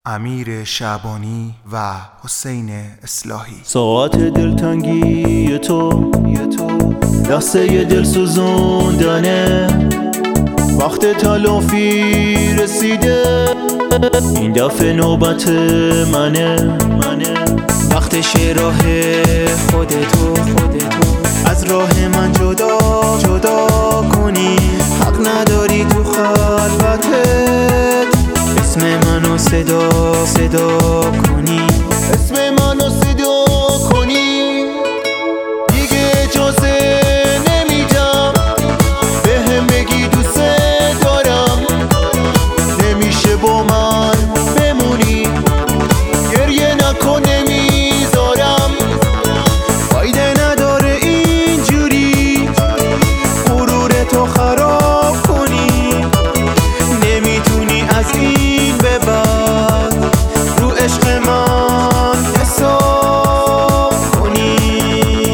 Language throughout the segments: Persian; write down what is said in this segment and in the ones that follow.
امیر شعبانی و حسین اصلاحی. ساعت دلتنگی تو دسته دل سوزوندنه، وقت تلافی رسیده، این دفعه نوبت منه. وقتش راه خودتو از راه من جدا کنی. حق نداری تو خلوتت اسم منو صدا کنی، اسم منو صدا کنی. دیگه اجازه نمیدم بهم بگی دوست دارم، نمیشه با من بمونی، گریه نکن نمیذارم. فایده نداره اینجوری غرورتو خراب کنی، نمیتونی از این به بعد رو عشق من حساب کنی.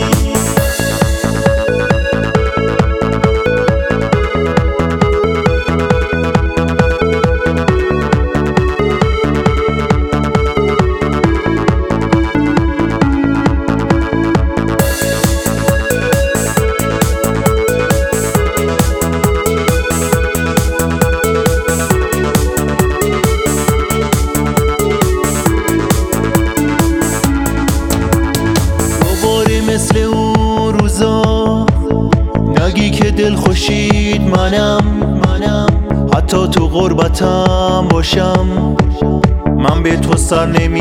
مثل اون روزا نگی که دل خوشید منم، حتی تو غربتم باشم من به تو سر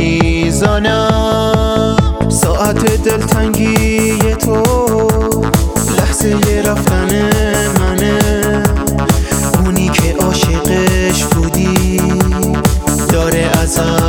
نمیزنم. ساعت دلتنگی تو لحظه رفتن منه، اونی که عاشقش بودی داره ازم